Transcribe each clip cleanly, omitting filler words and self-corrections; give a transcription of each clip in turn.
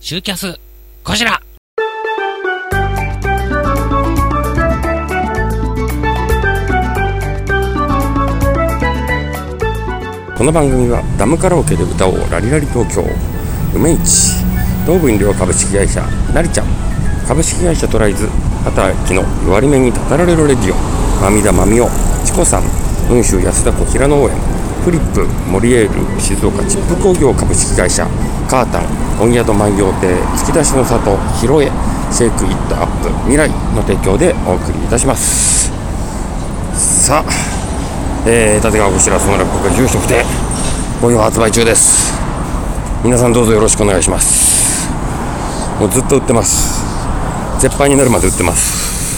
シューキャスこちら。 この番組はダムカラオケで歌おうラリラリ東京、梅市東武飲料株式会社なりちゃん、株式会社トライズ畑明の弱り目にたたられるレディオ、まみだまみおチコさん、雲州安田小平農園、フリップモリエール静岡チップ工業株式会社、カータン温宿万葉亭、突き出しの里ひろえ、シェイクイットアップ未来の提供でお送りいたします。さあ、立川こちらその落語家住所不定ご用発売中です。皆さんどうぞよろしくお願いします。もうずっと売ってます。絶版になるまで売ってます。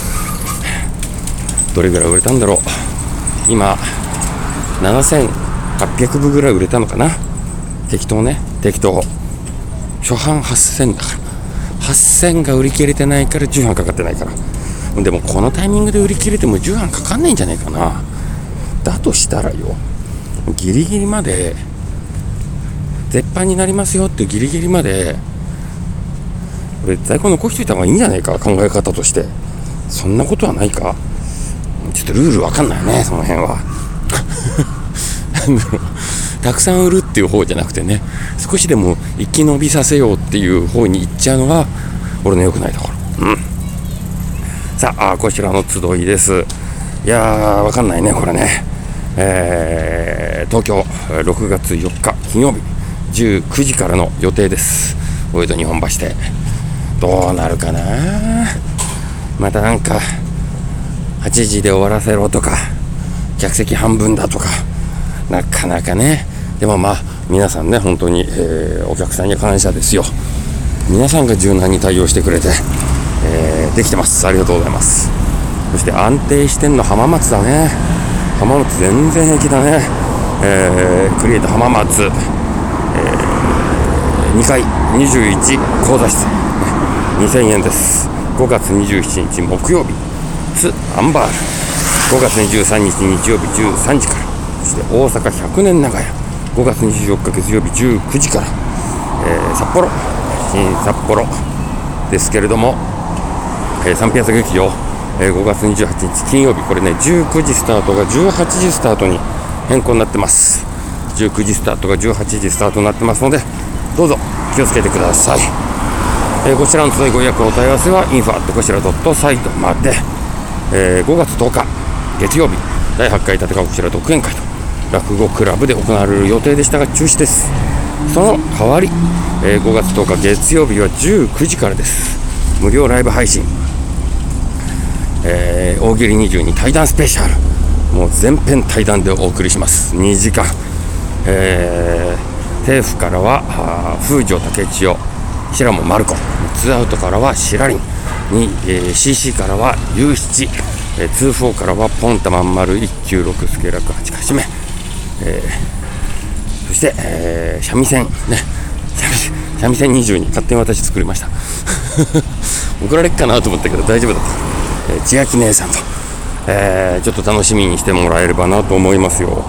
どれぐらい売れたんだろう。今7800部ぐらい売れたのかな。適当初版8000だから8000が売り切れてないから10版かかってないから。でもこのタイミングで売り切れても10版かかんないんじゃないかな。だとしたらよ、ギリギリまで絶版になりますよっていうギリギリまで俺在庫残しといた方がいいんじゃないか、考え方として。そんなことはないか。ちょっとルールわかんないよね、その辺はたくさん売るっていう方じゃなくてね、少しでも生き延びさせようっていう方に行っちゃうのが俺の良くないところ。さあ、こちらの集いです。いやー、わかんないねこれね。東京6月4日金曜日19時からの予定です。大江戸日本橋でどうなるかな。またなんか8時で終わらせろとか、客席半分だとか、なかなかね。でもまあ皆さんね、本当に、お客さんに感謝ですよ。皆さんが柔軟に対応してくれて、できてます。ありがとうございます。そして安定してんの浜松だね。浜松全然平気だね。クリエイト浜松、2階21講座室、2000円です。5月27日木曜日ツアンバール、5月23日日曜日13時から。そして大阪100年長屋5月24日月曜日19時から、札幌新札幌ですけれども、サンピアザ劇場、5月28日金曜日、これね19時スタートが18時スタートに変更になってます。19時スタートが18時スタートになってますので、どうぞ気をつけてください。こちらの集いご予約お問い合わせは info@ こちら.site まで。5月10日月曜日第8回立川こちら独演会と落語クラブで行われる予定でしたが中止です。その代わり、5月10日月曜日は19時からです。無料ライブ配信、大喜利22対談スペシャル、もう全編対談でお送りします。2時間、政府からは風城竹千代、白もマルコ、ツーアウトからはシラリンに、CC からはユウシチ、24からはポンタマン丸196スケラク8かしめ、そして、三味線ね、三味線22勝手に私作りました怒られっかなと思ったけど大丈夫だった。千秋姉さんと、ちょっと楽しみにしてもらえればなと思いますよ。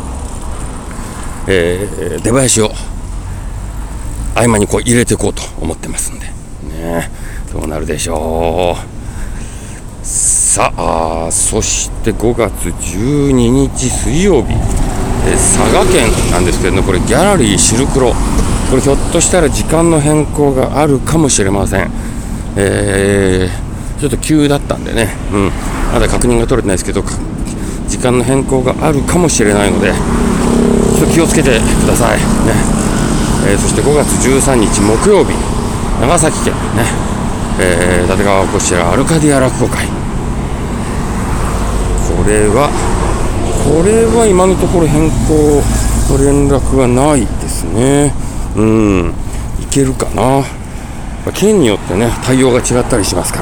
出囃子を合間にこう入れていこうと思ってますんでね、どうなるでしょう。さあ、そして5月12日水曜日、佐賀県なんですけれども、これギャラリーシルクロ、これひょっとしたら時間の変更があるかもしれません。ちょっと急だったんでね、まだ確認が取れてないですけど、時間の変更があるかもしれないのでちょっと気をつけてくださいね。そして5月13日木曜日長崎県ね、立川こちらアルカディア落語会、これは今のところ変更の連絡がないですね。いけるかな。県によってね対応が違ったりしますから、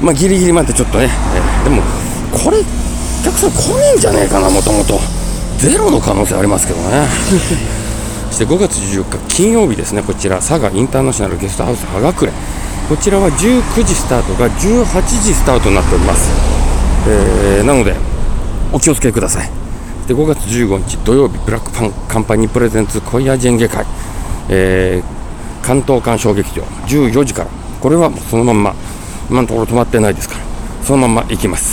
ギリギリまでちょっとね、でもこれお客さん来ねえんじゃねえかな。もともとゼロの可能性ありますけどねそして5月14日金曜日ですね、こちら佐賀インターナショナルゲストハウスはがくれ、こちらは19時スタートが18時スタートになっております。なのでお気をつけください。で5月15日土曜日ブラックパンカンパニープレゼンツ恋やジェンゲ会、 関東間小劇場14時から、これはもうそのまんま、今のところ止まってないですから、そのまんま行きます。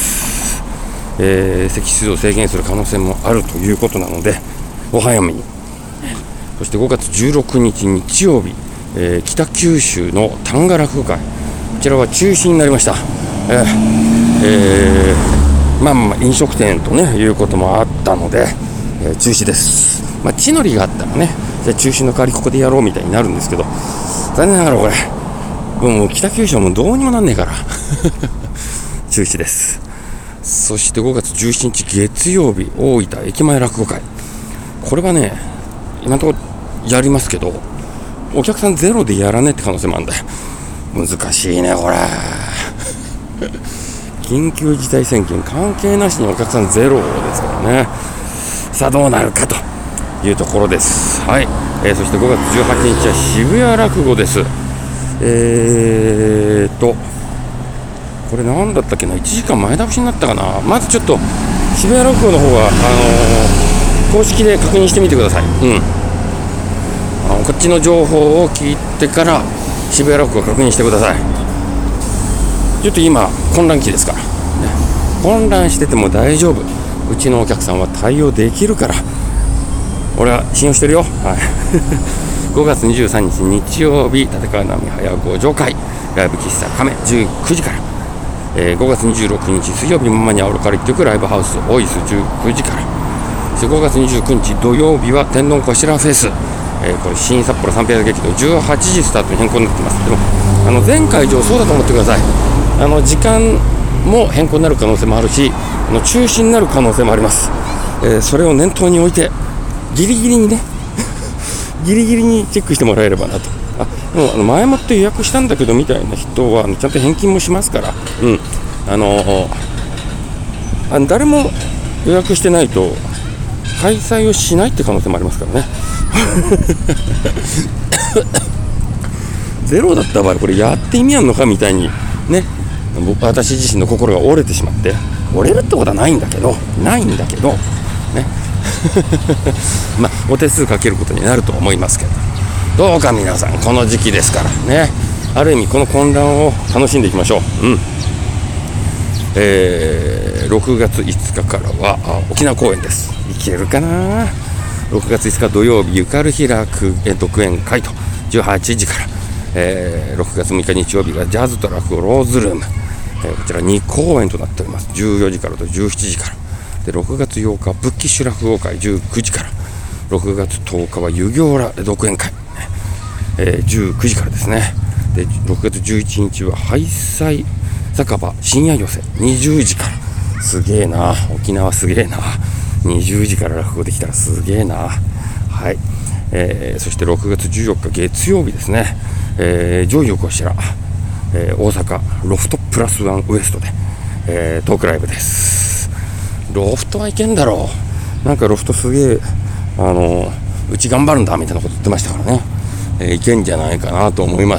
席数を制限する可能性もあるということなので、お早めに。そして5月16日日曜日、北九州の旦過落語会、こちらは中止になりました。飲食店とねいうこともあったので、中止です。地の利があったらね、じゃあ中止の代わりここでやろうみたいになるんですけど、残念ながらこれもう北九州はもうどうにもなんねえから中止です。そして5月17日月曜日、大分駅前落語会、これはね今のところやりますけど、お客さんゼロでやらねえって可能性もあるんだよ。難しいねこれ緊急事態宣言関係なしにお客さんゼロですからね。さあどうなるかというところです。はい、そして5月18日は渋谷落語です。これ何だったっけな、1時間前倒しになったかな。まずちょっと渋谷落語の方は公式で確認してみてください。こっちの情報を聞いてから渋谷落語を確認してください。ちょっと今混乱期ですから、ね、混乱してても大丈夫、うちのお客さんは対応できるから俺は信用してるよ。5月23日日曜日、立川波早5条会ライブ喫茶亀19時から、5月26日水曜日ママにあおるから1曲ライブハウスオイス19時から、そして5月29日土曜日は天丼こしらフェス、これ新札幌サンピアザ劇場18時スタートに変更になってます。でも全会場そうだと思ってください。時間も変更になる可能性もあるし、中止になる可能性もあります。それを念頭に置いてギリギリにねギリギリにチェックしてもらえればなと。もう前もって予約したんだけどみたいな人はちゃんと返金もしますから、誰も予約してないと開催をしないって可能性もありますからねゼロだった場合これやって意味あるのかみたいにね、私自身の心が折れてしまって、折れるってことはないんだけどねお手数かけることになると思いますけど、どうか皆さんこの時期ですからね、ある意味この混乱を楽しんでいきましょう。6月5日からは沖縄公演です。行けるかな。6月5日土曜日ゆかるひらく独演会と18時から、6月6日日曜日がジャズと落語ローズルーム、こちら2公演となっております。14時からと17時からで、6月8日ブッキッシュ落語会19時から、6月10日は遊行ら独演会、19時からですね。で6月11日はハイサイ酒場深夜寄せ20時から、すげえな、沖縄すげえな、20時から落語できたらすげえな。はい、そして6月14日月曜日ですね、上位をこちら、大阪ロフトプラスワンウエストで、トークライブです。ロフトはいけんだろう、なんかロフトすげえうち頑張るんだみたいなこと言ってましたからね、いけんじゃないかなと思います。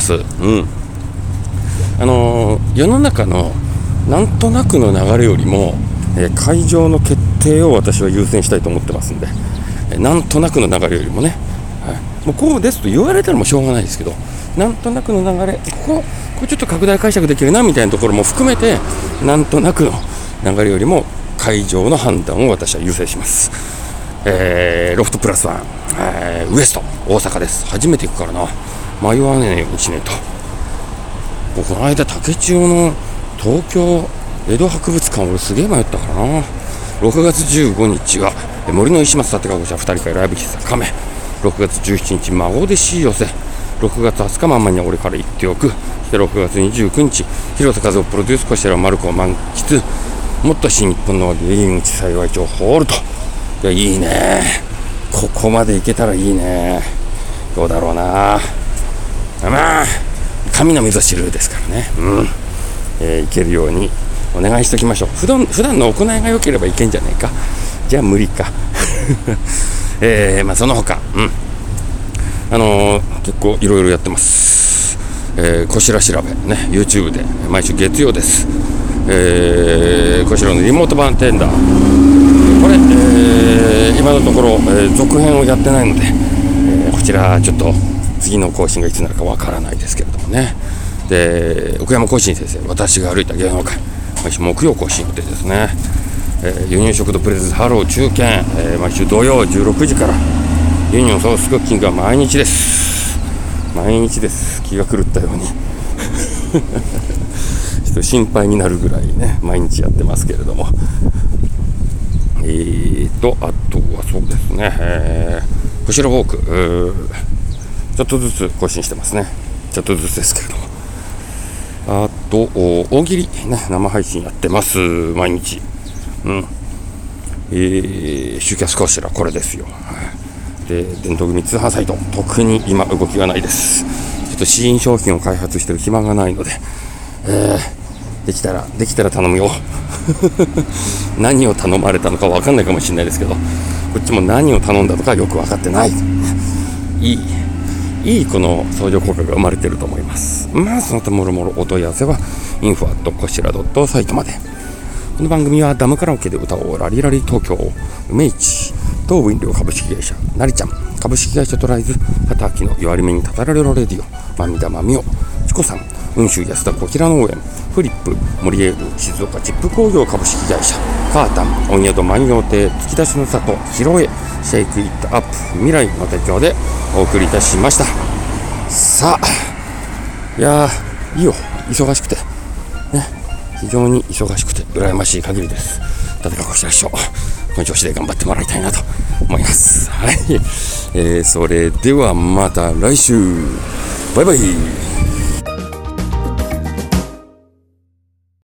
世の中のなんとなくの流れよりも、会場の決定を私は優先したいと思ってますんで、なんとなくの流れよりもね、もうこうですと言われたらもうしょうがないですけど、なんとなくの流れ、これちょっと拡大解釈できるなみたいなところも含めて、なんとなくの流れよりも会場の判断を私は優先します。ロフトプラスワン、ウエスト大阪です。初めて行くからな、迷わねえようにしねえと。この間竹千代の東京江戸博物館、俺すげえ迷ったからな。6月15日は森の石松立川2人会ライブ喫茶亀、6月17日孫弟子寄せ、6月20日ママには俺から言っておく、そして6月29日広瀬和夫プロデュースこちらマルコを満喫、もっと新日本の入り口幸町ホールと。いやいいね、ここまで行けたらいいね。どうだろうな、まあ神の味噌汁ですからね、行けるようにお願いしておきましょう。普段の行いが良ければいけんじゃないか。じゃあ無理かその他、結構いろいろやってます。こしら調べね、 YouTube で毎週月曜です。こしらのリモート版テンダー、これ、今のところ、続編をやってないので、こちらちょっと次の更新がいつになるかわからないですけれどもね。で、奥山更新先生、私が歩いた芸能界、毎週木曜更新予定ですね。輸入食堂プレゼンツハロー中堅、毎週土曜16時からユニオンソースクッキングは毎日です。気が狂ったようにちょっと心配になるぐらいね、毎日やってますけれども、あとはそうですね、こちらウォーク、ちょっとずつ更新してますね。ちょっとずつですけれども、あと大喜利ね、生配信やってます毎日。集客こちらこれですよ。で、伝統組通販サイト、特に今動きがないです。ちょっと新商品を開発してる暇がないので、できたら頼むよ何を頼まれたのか分かんないかもしれないですけど、こっちも何を頼んだとかよく分かってない。いいこの相乗効果が生まれてると思います。その他もろもろお問い合わせはinfo@ こしらサイトまで。この番組はダムカラオケで歌おうラリラリ東京、梅市、東武飲料株式会社、なりちゃん、株式会社トライズ、畑の弱り目にたたられろレディオ、まみだまみお、チコさん、雲州安田こちら農園、フリップ、モリエール、静岡チップ工業株式会社、カータン、温宿万葉亭、突き出しの里、ヒロエ、シェイクイットアップ、未来の提供でお送りいたしました。さあ、いやー、いいよ、忙しくて。ね。非常に忙しくて羨ましい限りです。立川こちら師匠、この調子で頑張ってもらいたいなと思います。はい、それではまた来週、バイバイ。